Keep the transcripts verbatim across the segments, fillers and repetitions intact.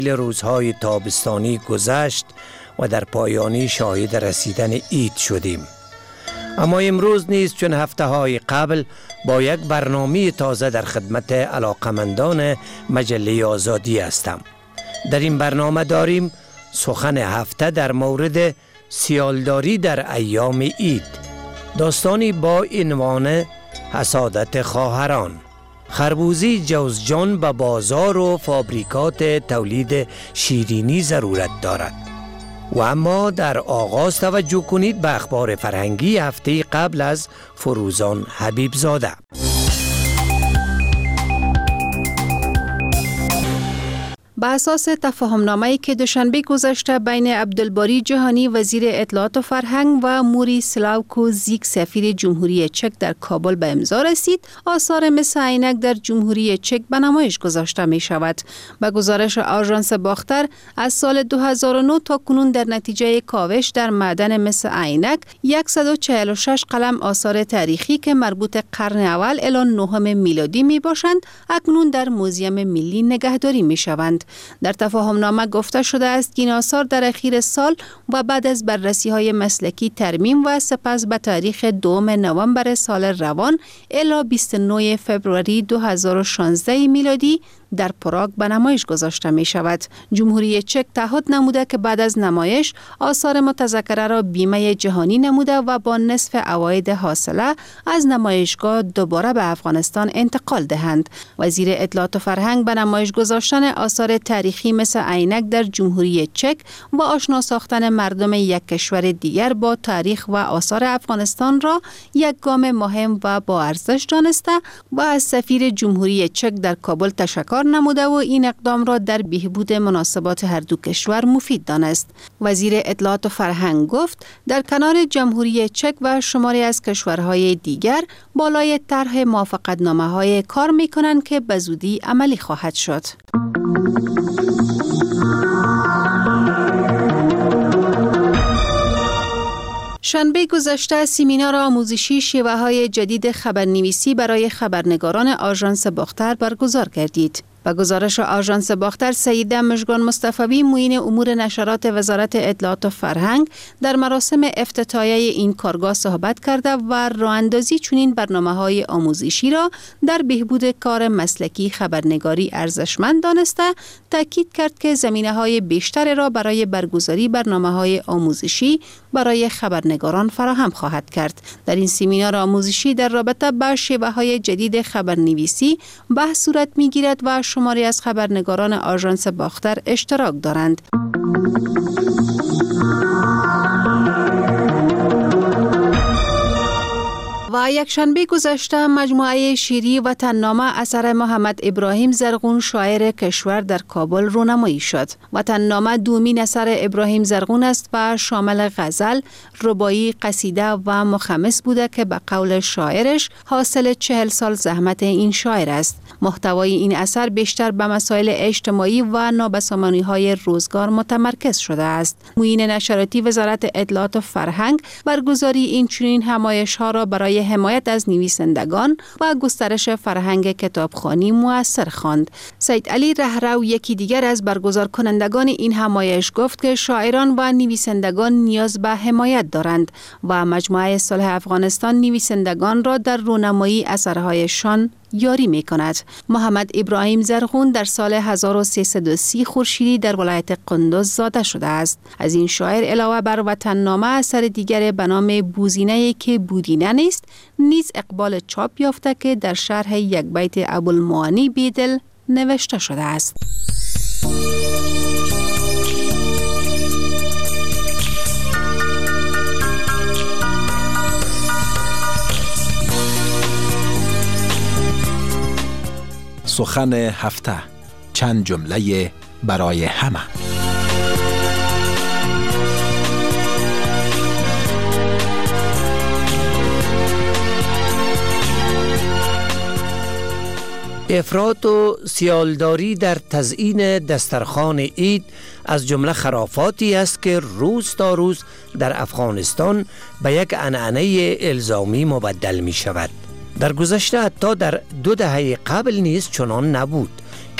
روزهای تابستانی گذشت و در پایانی شاهد رسیدن عید شدیم. اما امروز نیز چون هفته های قبل با یک برنامه تازه در خدمت علاقمندان مجله آزادی هستم. در این برنامه داریم سخن هفته در مورد سیالداری در ایام عید، داستانی با عنوان حسادت خواهران، خربوزی جوزجان به بازار و فابریکات تولید شیرینی ضرورت دارد. و اما در آغاز توجه کنید به اخبار فرهنگی هفته قبل از فروزان حبیب زاده. با اساس تفاهمنامه‌ای که دوشنبه گذشته بین عبدالباری جهانی وزیر اطلاعات و فرهنگ و موری سلاوکو زیک سفیر جمهوری چک در کابل به امضا رسید، آثار مس عینک در جمهوری چک به نمایش گذاشته می شود. به گزارش آژانس باختر، از سال دو هزار و نه تا کنون در نتیجه کاوش در معدن مس عینک صد و چهل و شش قلم آثار تاریخی که مربوط قرن اول الی نهم میلادی می باشند، اکنون در موزیم ملی نگهداری می شوند. در تفاهمنامه گفته شده است که این آثار در اخیر سال و بعد از بررسی‌های مسلکی ترمیم و سپس به تاریخ دوم نوامبر سال روان الی بیست و نه فوریه دو هزار و شانزده میلادی در پراگ به نمایش گذاشته می شود. جمهوری چک تعهد نموده که بعد از نمایش آثار متذکره را بیمه جهانی نموده و با نصف عواید حاصله از نمایشگاه دوباره به افغانستان انتقال دهند. وزیر اطلاعات و فرهنگ به نمایش گذاشتن آثار تاریخی مثل عینک در جمهوری چک و آشنا ساختن مردم یک کشور دیگر با تاریخ و آثار افغانستان را یک گام مهم و با ارزش دانسته و از سفیر جمهوری چک در کابل تشکر نموده و این اقدام را در بهبود مناسبات هر دو کشور مفید دانست. وزیر اطلاعات و فرهنگ گفت در کنار جمهوری چک و شماری از کشورهای دیگر بالای طرح موافقتنامه‌های کار می‌کنند که به زودی عملی خواهد شد. شنبه گذشته سمینار آموزشی شیوه‌های جدید خبرنویسی برای خبرنگاران آژانس باختر برگزار گردید. با گزارش آژانس باختر، سیده مژگان مصطفی معین امور نشرات وزارت اطلاعات و فرهنگ در مراسم افتتاحیه این کارگاه صحبت کرده و راه‌اندازی چنین برنامه‌های آموزشی را در بهبود کار مسلکی خبرنگاری ارزشمند دانسته، تاکید کرد که زمینه‌های بیشتر را برای برگزاری برنامه‌های آموزشی برای خبرنگاران فراهم خواهد کرد. در این سمینار آموزشی در رابطه با شیوه‌های جدید خبرنویسی بحث صورت می‌گیرد و شماری از خبرنگاران آژانس باختر اشتراک دارند. و یک شنبه گذشته مجموعه شیری وطننامه اثر محمد ابراهیم زرغون شاعر کشور در کابل رونمایی شد. وطننامه دومین اثر ابراهیم زرغون است و شامل غزل، رباعی، قصیده و مخمس بوده که به قول شاعرش حاصل چهل سال زحمت این شاعر است. محتوای این اثر بیشتر به مسائل اجتماعی و نابسامانی‌های روزگار متمرکز شده است. معین نشراتی وزارت اطلاعات و فرهنگ برگزاری این چنین همایش‌ها را برای حمایت از نویسندگان و گسترش فرهنگ کتابخوانی مؤثر خواند. سید علی رهرو، یکی دیگر از برگزار کنندگان این همایش، گفت که شاعران و نویسندگان نیاز به حمایت دارند و مجموعه صلح افغانستان نویسندگان را در رونمایی اثرهایشان یاری می کند. محمد ابراهیم زرغون در سال هزار و سیصد و سی خورشیدی در ولایت قندوز زاده شده است. از این شاعر علاوه بر وطننامه اثر دیگر به نام بوزینه که بودینه نیست نیز اقبال چاپ یافته که در شرح یک بیت ابوالمعانی بیدل نوشته شده است. سخن هفته، چند جمله برای همه. افراط و سیالداری در تزیین دسترخوان عید از جمله خرافاتی است که روز تا روز در افغانستان به یک عنعنه الزامی مبدل می شود. در گذشته حتی در دو دهه قبل نیز چنان نبود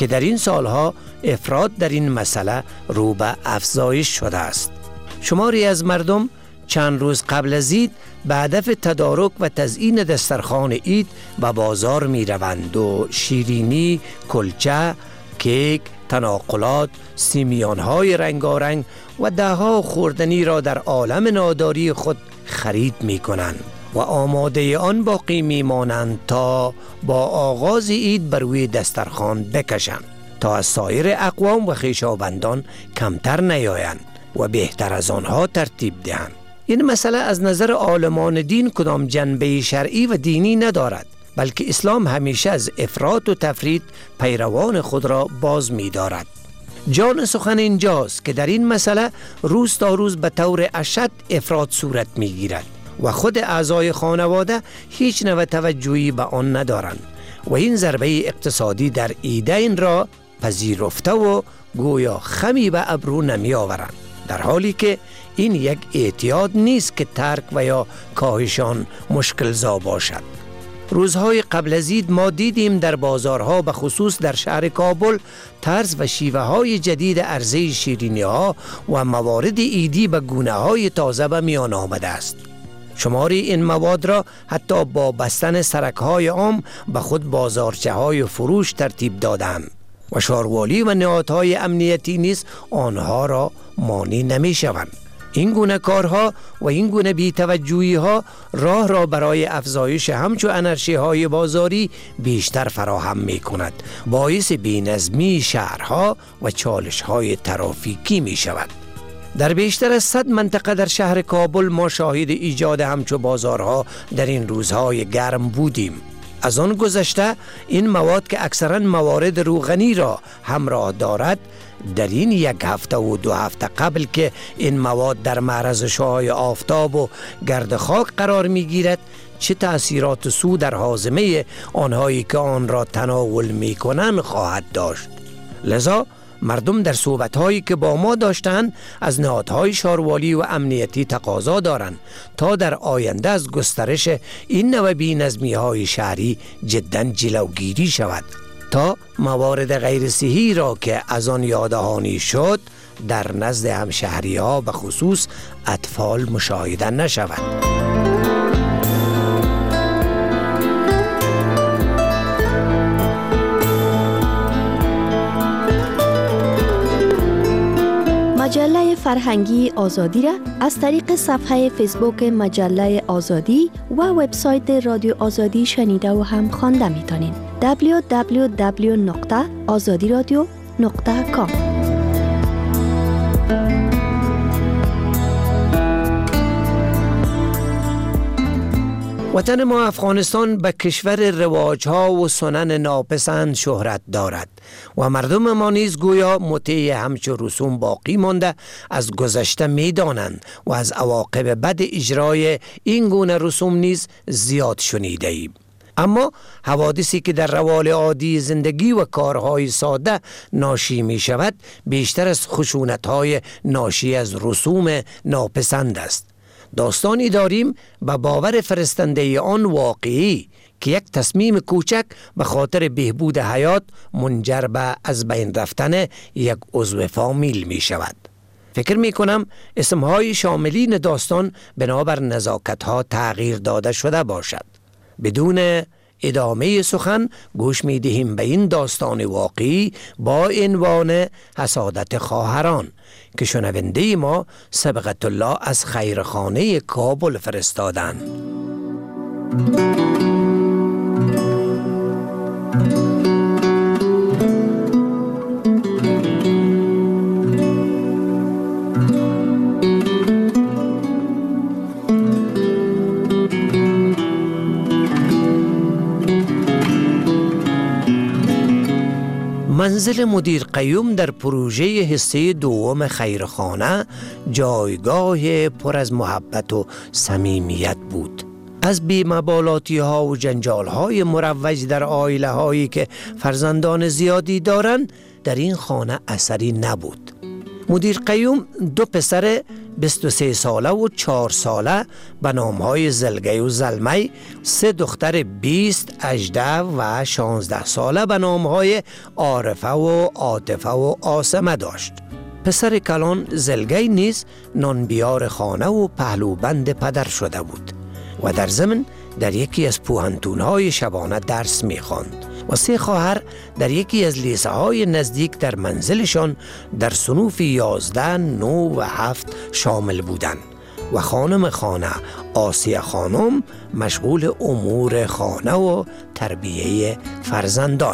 که در این سالها افراط در این مسئله رو به افزایش شده است. شماری از مردم چند روز قبل از عید به هدف تدارک و تزیین دسترخوان عید به بازار می روند و شیرینی، کلچه، کیک، تناقلات، سیمیان‌های رنگارنگ و دهها خوردنی را در عالم ناداری خود خرید می کنند و آماده آن باقی می مانند تا با آغاز عید بر روی دسترخوان بکشند تا از سایر اقوام و خویشاوندان کمتر نیایند و بهتر از آنها ترتیب دهند. این مسئله از نظر عالمان دین کدام جنبه شرعی و دینی ندارد، بلکه اسلام همیشه از افراط و تفرید پیروان خود را باز می دارد. جان سخن اینجاست که در این مسئله روز تا روز به طور اشد افراط صورت می گیرد و خود اعضای خانواده هیچ نوع توجهی به آن ندارند و این ضربه اقتصادی در عیدین را پذیرفته و گویا خمی به ابرو نمی آورند، در حالی که این یک اعتیاد نیست که ترک و یا کاهشان مشکل زا باشد. روزهای قبل از عید ما دیدیم در بازارها به خصوص در شهر کابل طرز و شیوه های جدید عرضه شیرینی ها و موارد عیدی به گونه های تازه به میان آمده است. شماری این مواد را حتی با بستن سرک های عام به خود بازارچه های فروش ترتیب دادند و شاروالی و نهادهای امنیتی نیز آنها را مانع نمی شوند. این گونه کارها و این گونه بی‌توجهی ها راه را برای افزایش همچو انرژی های بازاری بیشتر فراهم می کند، باعث بی‌نظمی شهرها و چالش های ترافیکی می شود. در بیشتر از صد منطقه در شهر کابل ما شاهد ایجاد همچو بازارها در این روزهای گرم بودیم. از آن گذشته این مواد که اکثرا موارد روغنی را همراه دارد، در این یک هفته و دو هفته قبل که این مواد در معرض شعاع آفتاب و گرد خاک قرار می گیرد، چه تأثیرات سو در هاضمه آنهایی که آن را تناول می کنند خواهد داشت. لذا مردم در صحبت‌هایی که با ما داشتند از نهادهای شاروالی و امنیتی تقاضا دارند تا در آینده از گسترش این نوع بی‌نظمی‌های شهری جداً جلوگیری شود تا موارد غیر صحی را که از آن یادهانی شد در نزد همشهری‌ها به خصوص اطفال مشاهده نشود. مجله فرهنگی آزادی را از طریق صفحه فیسبوک مجله آزادی و وبسایت رادیو آزادی شنیده و هم خوانده می‌تونین. دبلیو دبلیو دبلیو نقطه آزادی رادیو نقطه کام. وطن ما افغانستان به کشور رواج‌ها و سنن ناپسند شهرت دارد و مردم ما نیز گویا مطیع همچو رسوم باقی مانده از گذشته می‌دانند و از عواقب بد اجرای این گونه رسوم نیز زیاد شنیده ایم. اما حوادثی که در روال عادی زندگی و کارهای ساده ناشی می شود بیشتر از خشونت‌های ناشی از رسوم ناپسند است. داستانی داریم به باور فرستنده آن واقعی که یک تصمیم کوچک به خاطر بهبود حیات منجر به از بین رفتن یک عضو فامیل می شود. فکر می کنم اسمهای شاملین داستان بنابر نزاکتها تغییر داده شده باشد. بدون ادامه سخن گوش می دهیم به این داستان واقعی با عنوان حسادت خواهران که شنونده ما سبقت الله از خیرخانه کابل فرستادند. منزل مدیر قیوم در پروژه حصه دوم خیرخانه جایگاه پر از محبت و صمیمیت بود. از بی‌مبالاتی ها و جنجال های مروج در عائله هایی که فرزندان زیادی دارند در این خانه اثری نبود. مدیر قیوم دو پسر بیست و سه ساله و چهار ساله به نامهای زلگی و زلمی، سه دختر بیست، هجده و شانزده ساله به نامهای عارفه و عاطفه و عاصمه داشت. پسر کلان زلگی نیز نانبیار خانه و پهلوبند پدر شده بود و در ضمن در یکی از پوهنتون‌های شبانه درس می‌خواند و سه خواهر در یکی از لیسه های نزدیک در منزلشان در صنوف یازده، نو و هفت شامل بودند و خانم خانه آسیه خانم مشغول امور خانه و تربیه فرزندان.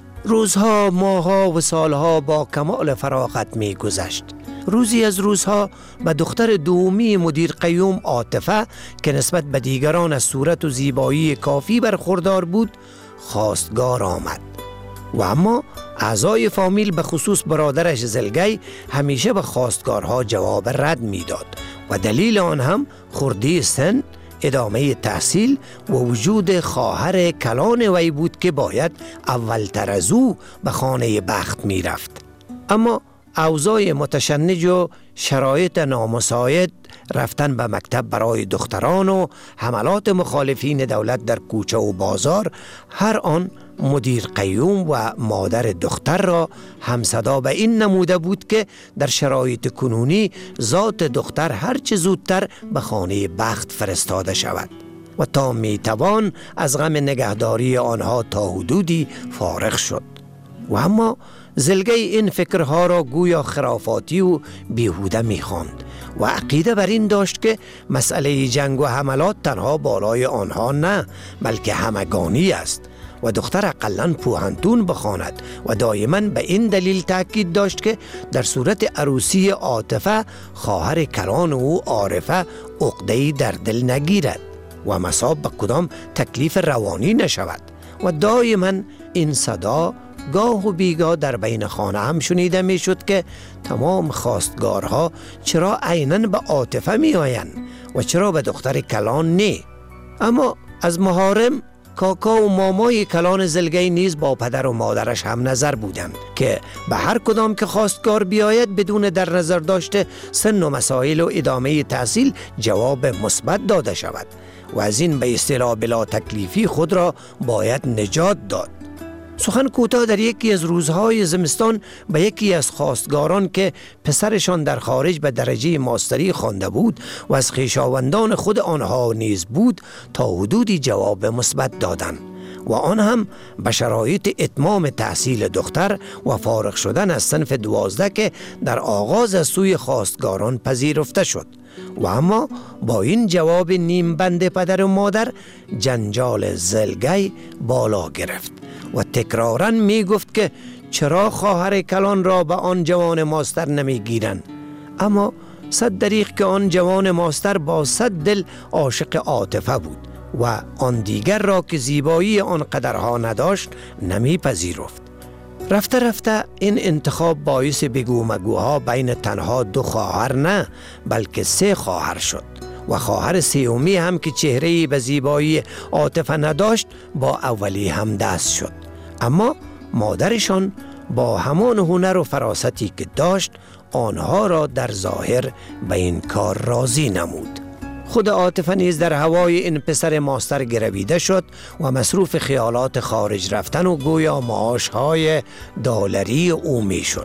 روزها، ماهها و سالها با کمال فراغت می گذشت. روزی از روزها به دختر دومی مدیر قیوم عاطفه که نسبت به دیگران از صورت و زیبایی کافی برخوردار بود خواستگار آمد و اما اعضای فامیل به خصوص برادرش زلگی همیشه به خواستگارها جواب رد میداد و دلیل آن هم خردی سن، ادامه تحصیل و وجود خواهر کلان وی بود که باید اولتر از او به خانه بخت می رفت. اما اوضاع متشنج و شرایط نامساعد رفتن به مکتب برای دختران و حملات مخالفین دولت در کوچه و بازار هر آن مدیر قیوم و مادر دختر را همصدا به این نموده بود که در شرایط کنونی ذات دختر هرچه زودتر به خانه بخت فرستاده شود و تا میتوان از غم نگهداری آنها تا حدودی فارغ شد. و اما زلگی این فکرها را گویا خرافاتی و بیهوده می‌خواند و عقیده بر این داشت که مسئله جنگ و حملات تنها بالای آنها نه بلکه همگانی است و دختر اقلن پوهنتون بخواند و دائما به این دلیل تاکید داشت که در صورت عروسی عاطفه خواهر کلان او عارفه عقده‌ای در دل نگیرد و مصاب به کدام تکلیف روانی نشود و دائما این صدا گاه و بیگاه در بین خانه هم شنیده می شد که تمام خواستگارها چرا عیناً به عاطفه می آیند و چرا به دختر کلان نه. اما از محارم کاکا و مامای کلان زلگی نیز با پدر و مادرش هم نظر بودند که به هر کدام که خواستگار بیاید بدون در نظر داشته سن و مسائل و ادامه تحصیل جواب مثبت داده شود و از این به اصطلاح بلا تکلیفی خود را باید نجات داد. سخن کوتاه در یکی از روزهای زمستان به یکی از خواستگاران که پسرشان در خارج به درجه ماستری خوانده بود و از خویشاوندان خود آنها نیز بود تا حدودی جواب مثبت دادند و آن هم به شرایط اتمام تحصیل دختر و فارغ شدن از صنف دوازده که در آغاز از سوی خواستگاران پذیرفته شد. و اما با این جواب نیم بند پدر و مادر جنجال زلگی بالا گرفت و تکرارا می گفت که چرا خواهر کلان را به آن جوان ماستر نمی گیرند. اما صد دریغ که آن جوان ماستر با صد دل عاشق عاطفه بود و آن دیگر را که زیبایی آن قدرها نداشت نمی پذیرفت. رفته رفته این انتخاب باعث بگو مگوها بین تنها دو خواهر نه بلکه سه خواهر شد و خواهر سومی هم که چهره‌ای به زیبایی عاطفه نداشت با اولی هم دست شد. اما مادرشان با همان هنر و فراستی که داشت آنها را در ظاهر به این کار راضی نمود. خود عاطفه نیز در هوای این پسر ماستر گرویده شد و مصروف خیالات خارج رفتن و گویا معاشهای دلاری او می شد.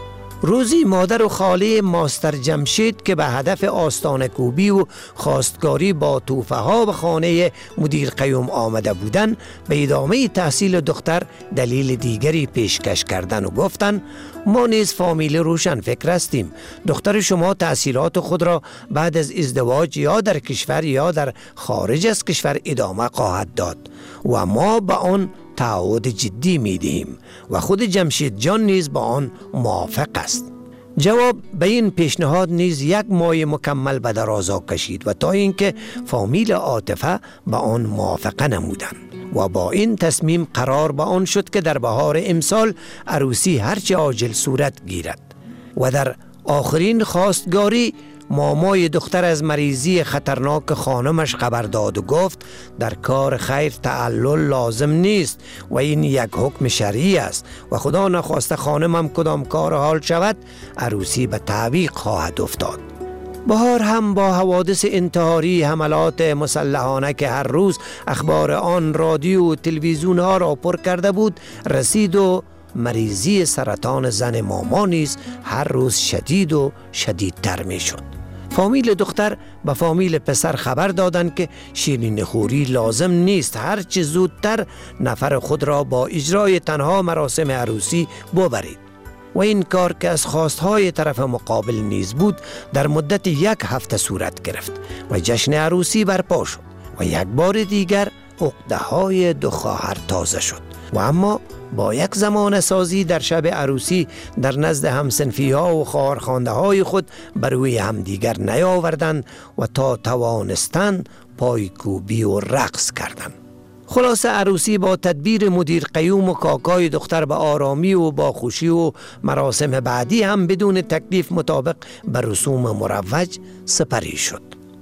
روزی مادر و خاله ماستر جمشید که به هدف آستان کوبی و خواستگاری با توفه ها به خانه مدیر قیوم آمده بودند به ادامه تحصیل دختر دلیل دیگری پیشکش کردن و گفتند ما نیز فامیل روشن فکر هستیم. دختر شما تحصیلات خود را بعد از ازدواج یا در کشور یا در خارج از کشور ادامه خواهد داد و ما به آن تعهد جدی می دهیم و خود جمشید جان نیز با آن موافق است. جواب به این پیشنهاد نیز یک ماه مکمل به درازا کشید و تا اینکه فامیل عاطفه به آن موافقه نمودند و با این تصمیم قرار به آن شد که در بهار امسال عروسی هرچه عاجل صورت گیرد و در آخرین خواستگاری مامای دختر از مریضی خطرناک خانمش خبر داد و گفت در کار خیر تعلل لازم نیست و این یک حکم شرعی است و خدا نخواسته خانمم کدام کار حال شود عروسی به تعویق خواهد افتاد. بهار هم با حوادث انتحاری، حملات مسلحانه که هر روز اخبار آن رادیو و تلویزیون ها را پر کرده بود رسید و مریضی سرطان زن ماما نیز هر روز شدید و شدیدتر می شد. فامیل دختر به فامیل پسر خبر دادند که شیرین خوری لازم نیست، هر چه زودتر نفر خود را با اجرای تنها مراسم عروسی ببرید. و این کار که از خواستهای طرف مقابل نیز بود در مدت یک هفته صورت گرفت و جشن عروسی برپا شد و یک بار دیگر عقده های دو خواهر تازه شد و اما با یک زمان سازی در شب عروسی در نزد همسنفی ها و خواهرخوانده های خود بر روی همدیگر نیاوردند و تا توانستن پایکوبی و رقص کردند. خلاصه عروسی با تدبیر مدیر قیوم و کاکای دختر به آرامی و با خوشی و مراسم بعدی هم بدون تکلیف مطابق به رسوم مروج سپری شد.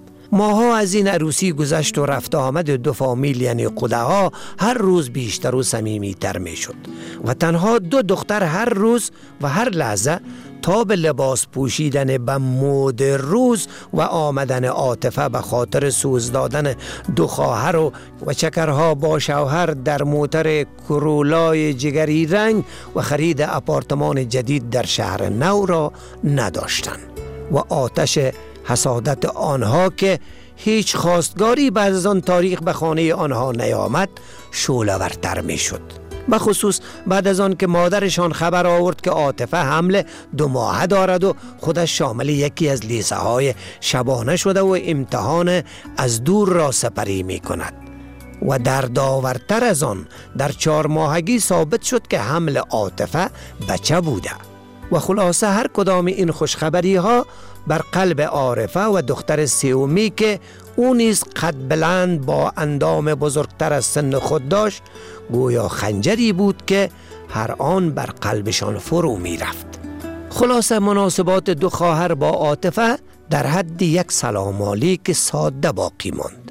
ماها از این عروسی گذشت و رفت آمد دو فامیل یعنی قده ها هر روز بیشتر و صمیمی تر می شد و تنها دو دختر هر روز و هر لحظه تا به لباس پوشیدن به مود روز و آمدن عاطفه به خاطر سوز دادن دو خواهر و, و چکرها با شوهر در موتر کرولای جگری رنگ و خرید اپارتمان جدید در شهر نو را نداشتند و آتش حسادت آنها که هیچ خواستگاری بعد از آن تاریخ به خانه آنها نیامد شعله‌ورتر می شد. به خصوص بعد از آن که مادرشان خبر آورد که عاطفه حمل دو ماهه دارد و خودش شامل یکی از لیسه های شبانه شده و امتحان از دور را سپری می کند و در داورتر از آن در چهار ماهگی ثابت شد که حمل عاطفه بچه بوده و خلاصه هر کدام این خوشخبری ها بر قلب عارفه و دختر سیومی که او نیز قد بلند با اندام بزرگتر از سن خود داشت گویا خنجری بود که هر آن بر قلبشان فرو می رفت. خلاصه مناسبات دو خواهر با عاطفه در حد یک سلام علیک ساده باقی ماند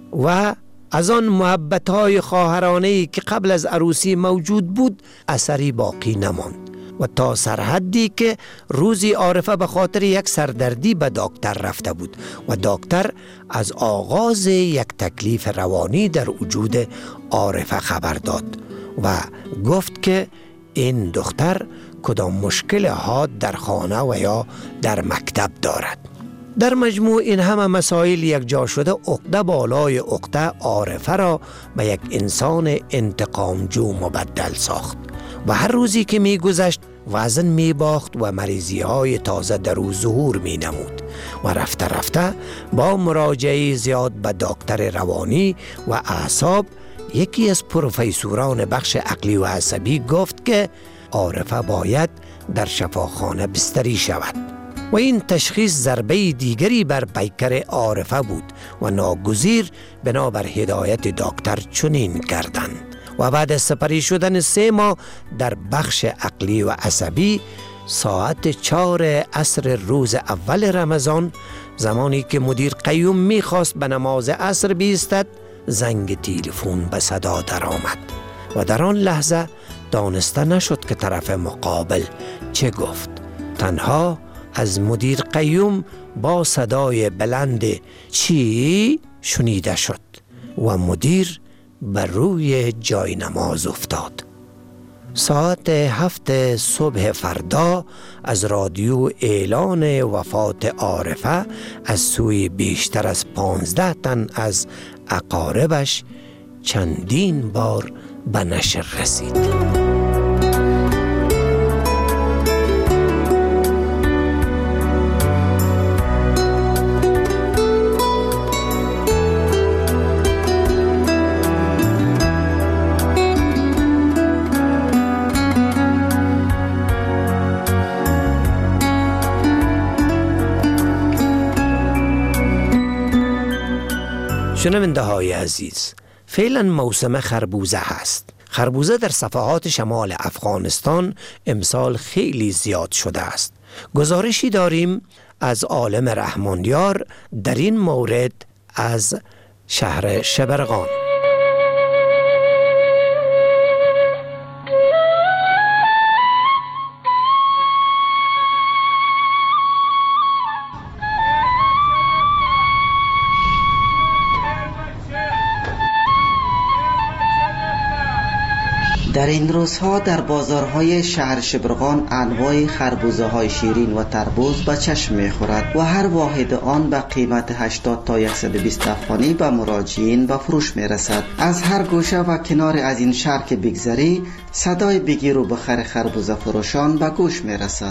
و از آن محبت‌های خواهرانه‌ای که قبل از عروسی موجود بود اثری باقی نماند و تا سرحدی که روزی عارفه به خاطر یک سردردی به دکتر رفته بود و دکتر از آغاز یک تکلیف روانی در وجود عارفه خبر داد و گفت که این دختر کدام مشکل حاد در خانه و یا در مکتب دارد. در مجموع این همه مسائل یک جا شده عقده بالای عقده عارفه را به یک انسان انتقامجو مبدل ساخت و هر روزی که می گذشت وزن می باخت و مریضی های تازه در او ظهور می نمود و رفته رفته با مراجعه زیاد به دکتر روانی و اعصاب یکی از پروفیسوران بخش عقلی و عصبی گفت که عارفه باید در شفاخانه بستری شود و این تشخیص ضربه دیگری بر پیکر عارفه بود و ناگزیر بنابر هدایت دکتر چنین کردند و بعد از سپری شدن سه ماه در بخش عقلی و عصبی ساعت چهار عصر روز اول رمضان زمانی که مدیر قیوم میخواست به نماز عصر بیستد زنگ تلفن به صدا در آمد و در آن لحظه دانسته نشد که طرف مقابل چه گفت. تنها از مدیر قیوم با صدای بلند چی شنیده شد و مدیر بر روی جای نماز افتاد. ساعت هفت صبح فردا از رادیو اعلان وفات عارفه از سوی بیشتر از پانزده تن از اقاربش چندین بار به نشر رسید. شنونده های عزیز، فعلا موسم خربوزه هست. خربوزه در صفحات شمال افغانستان امسال خیلی زیاد شده است گزارشی داریم از عالم رحمانیار در این مورد از شهر شبرغان. در این روزها در بازارهای شهر شبرغان انواع خربوزه های شیرین و تربوز به چشم می‌خورد و هر واحد آن به قیمت هشتاد تا صد و بیست افغانی به مراجعین به فروش می‌رسد. از هر گوشه و کنار از این شهر که بگذری صدای بگیر و بخر خربوزه فروشان به گوش می‌رسد.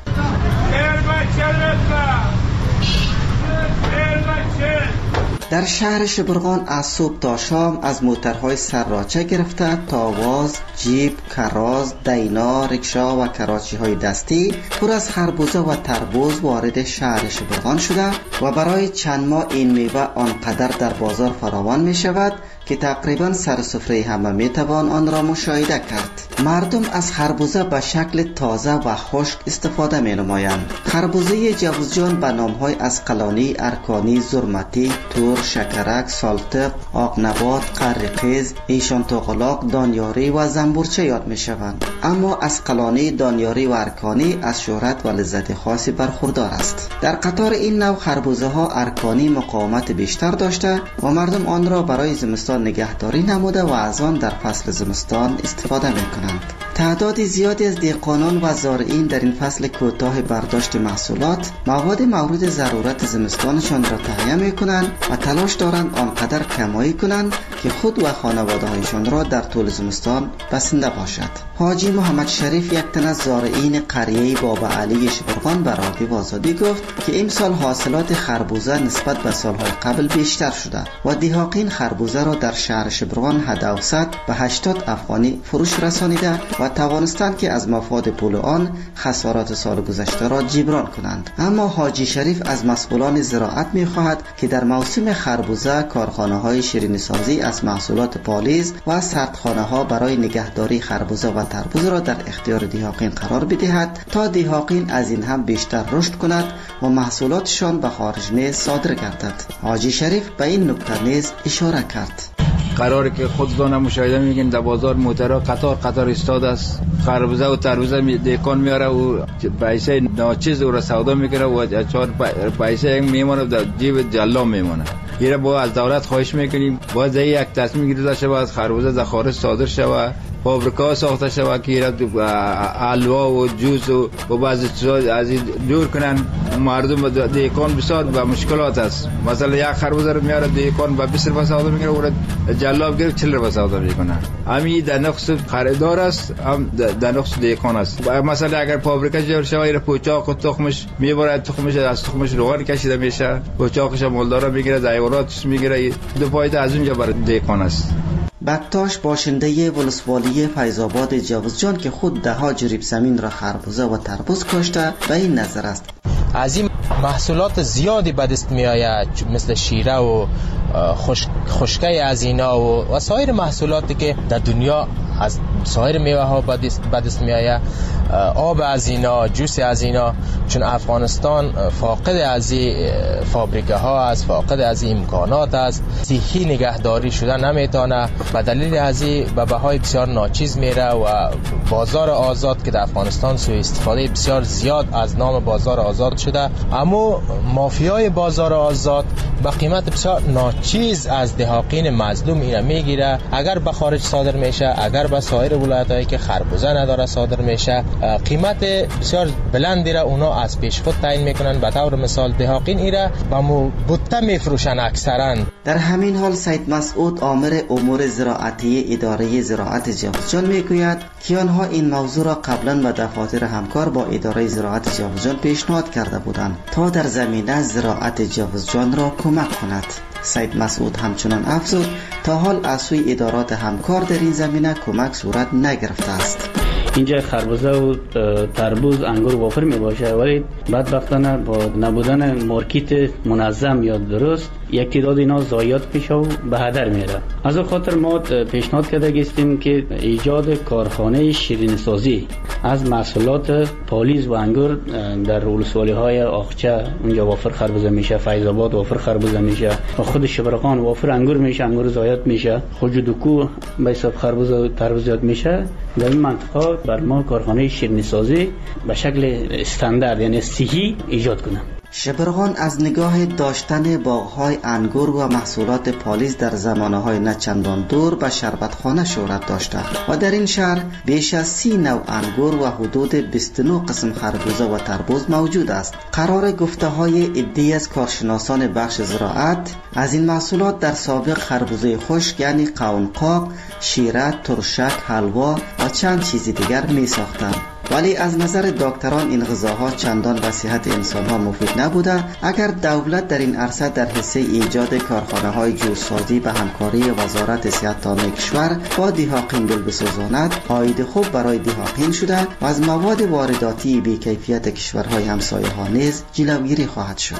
در شهر شبرغان از صبح تا شام از موترهای سراچه گرفته تا واز، جیب، کراز، دینا، رکشا و کراچی های دستی پر از خربوزه و تربوز وارد شهر شبرغان شده و برای چند ماه این میوه آنقدر در بازار فراوان می شود که تقریبا سر سفره همه می توان آن را مشاهده کرد. مردم از خربوزه به شکل تازه و خشک استفاده می نمایند. خربوزه جوزجان به نام‌های اسقلانی، ارکانی، زرمتی، تور، شکرک، سالتق، آقنبات، قرقیز، ایشان توغلاق، دانیاری و زنبورچه یاد می شوند. اما اسقلانی، دانیاری و ارکانی از شهرت و لذت خاصی برخوردار است. در قطار این نوع خربوزه ها ارکانی مقاومت بیشتر داشته و مردم آن را برای زمستان نگهداری نموده و از آن در فصل زمستان استفاده می کنند. تعداد زیادی از دهقانان و زارعین در این فصل کوتاه برداشت محصولات مواد مورد ضرورت زمستانشان را تهیه می کنند و تلاش دارند آنقدر کمایی کنند که خود و خانواده هایشان را در طول زمستان بسنده باشد. حاجی محمد شریف یک تن از زارعین قریه بابا علی شبرغان به رادیو آزادی گفت که امسال حاصلات خربوزه نسبت به سالهای قبل بیشتر شده و دهاقین خربوزه را در شهر شبرغان حد اوسط به هشتاد افغانی فروش رسانیده و توانستند که از مفاد پول آن خسارات سال گذشته را جبران کنند. اما حاجی شریف از مسئولان زراعت می‌خواهد که در موسم خربوزه کارخانه‌های شیرینی‌سازی از محصولات پالیز و سردخانه‌ها برای نگهداری خربوزه و تربوز را در اختیار دهاقین قرار بدهد تا دهاقین از این هم بیشتر رشد کند و محصولاتشان به خارج نیز صادر گردد. حاجی شریف به این نکته نیز اشاره کرد. قراره که خودتون مشاهده میگین در بازار موترها قطار قطار ایستاده است، خربوزه و تربوزه دهقان میاره و پیسه ناچیز او را سودا میکنه و چهار پیسه میمونه در جیب جلام میمونه. ایره با از دولت خواهش میکنیم باید یک تصمیم گرفته شود از خربوزه در خارج صادر شود، فابریکا ساخته شود که ایره حلوا و جوس و بعضی چیزا از این دور کنن. مردم دهقان بسیار به مشکلات است. مثلا یک خربوزه رو میاره دهقان به بیست روپیه سودا میکنه و جلاب گرفت چهل روپیه سودا میکنه. همین در نقص خریدار است، هم در نقص دهقان است. مثلا اگر فابریکا جور شود ایره پوچاق و تخمش میبره، تخمش از تخمش روغن کشیده میشه، پوچاقش مالدارا میگیره، حیواناتش میگیره، دو فایده از اونجا برای دهقان است. بکتاش باشنده ولسوالی فیض‌آباد جوزجان که خود ده ها جریب زمین را خربوزه و تربوز کاشته به این نظر است. از این محصولات زیادی به دست می آید مثل شیره و خشک خشکه از اینا و, و سایر محصولاتی که در دنیا از سایر میوه ها به دست می آید، آب از اینا، جوس از اینا، چون افغانستان فاقد از این فابریکه ها است، فاقد از این امکانات است، صحی نگهداری شده نمیتونه، به دلیل از این به بهای بسیار ناچیز میره و بازار آزاد که در افغانستان سوء استفاده بسیار زیاد از نام بازار آزاد شده، اما مافیای بازار آزاد به قیمت بسیار ناچیز از دهاقین مظلوم اینا میگیره. اگر به خارج صادر میشه، اگر به سایر ولایت‌هایی که خربوزه نداره صادر میشه، قیمت بسیار بلندی را اونا از پیش خود تعیین میکنن. به طور مثال دهاقین ایره با مو بوته میفروشن اکثرا. در همین حال سید مسعود آمر امور زراعتی اداره زراعت جوزجان میگوید که آنها این موضوع را قبلا به دفاتر همکار با اداره زراعت جوزجان پیشنهاد کرده بودند تا در زمینه زراعت جوزجان را کمک کند. سید مسعود همچنان افزود تا حال از سوی ادارات همکار در این زمینه کمک صورت نگرفته است. اینجا خربزه و تربوز انگور وافر می باشه، ولی بدبختانه با نبودن مارکت منظم یا درست یک تعداد اینا ضایعات میشه و به هدر میره. از اون خاطر ما پیشنهاد کرده هستیم که ایجاد کارخانه شیرینی سازی از محصولات پالیز و انگور در ولسوالی های آخچه، اونجا وافر خربزه میشه، فیض آباد وافر خربزه میشه، خود شبرغان وافر انگور میشه، انگور ضایعات میشه، خوجدوکو به حساب خربزه و تربوز میشه. در این منطقه بر ما کارخانه شیرینی سازی به شکل استاندارد یعنی صحی ایجاد کنه. شبرغان از نگاه داشتن باغ‌های انگور و محصولات پالیز در زمانه‌های نه چندان دور به شربتخانه شهرت داشته و در این شهر بیش از سی نوع انگور و حدود بیست و نه قسم خربوزه و تربوز موجود است. قرار گفته‌های عده‌ای از کارشناسان بخش زراعت از این محصولات در سابق خربوزه خشک یعنی قونقاق، شیره، ترشک، حلوا و چند چیز دیگر می‌ساختند. ولی از نظر دکتران این غذاها چندان به صحت انسان‌ها مفید نبوده. اگر دولت در این عرصه در حصه ایجاد کارخانه‌های جوسازی به همکاری وزارت صحت عامه کشور با دهاقین دل بسوزاند، عاید خوب برای دهاقین شده و از مواد وارداتی بی‌کیفیت کشورهای همسایه‌ها نیز جلوگیری خواهد شد.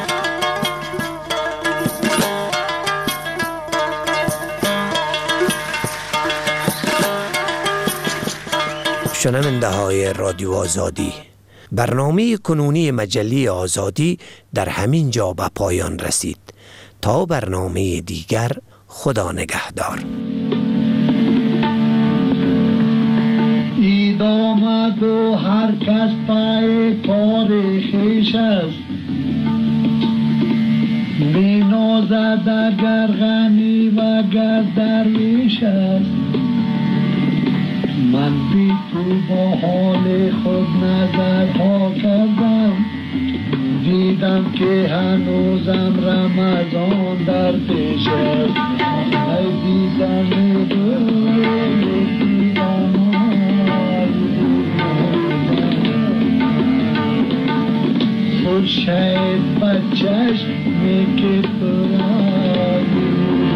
شنونده های رادیو آزادی، برنامه کنونی مجله آزادی در همین جا به پایان رسید. تا برنامه دیگر، خدا نگهدار. اید آمد و هر کس پای کار خویش است، می نازد اگر غنی و گر درویش است. من بی تو با حال خود نظرها کردم، دیدم که هنوزم رمضان در پیش است. ای دیدم خورشید بچهش میگه برای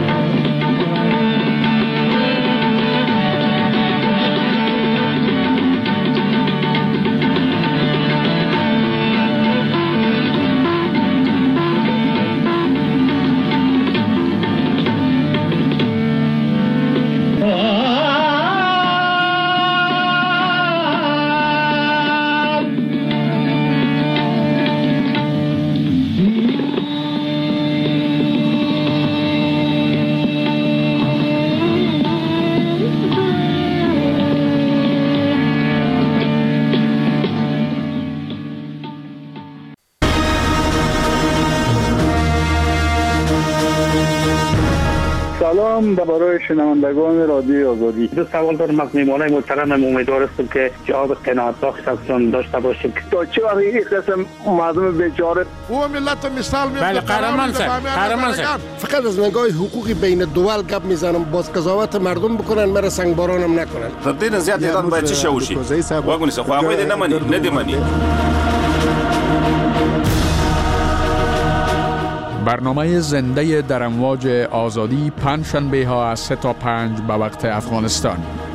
سلام برای شنوندگان رادیو آزادی. دو سوال دارم از میهمانای محترم، امیدوار هستم که جواب قناعت بخش ازشون داشته باشیم. تا چه وقت این قسم مردم بیچاره او ملت مثال میاد. بله قهرمان صاحب، قهرمان صاحب، فقط از نگاه حقوقی بین دول گپ میزنم، باز قضاوت مردم بکنن، مرا سنگبارانم نکنن. تدین زیاد دیدن باید چی شوشی واگونی سه خو امید نمانی ندیمانی. برنامه زنده در امواج آزادی پنج شنبه ها از سه تا پنج به وقت افغانستان.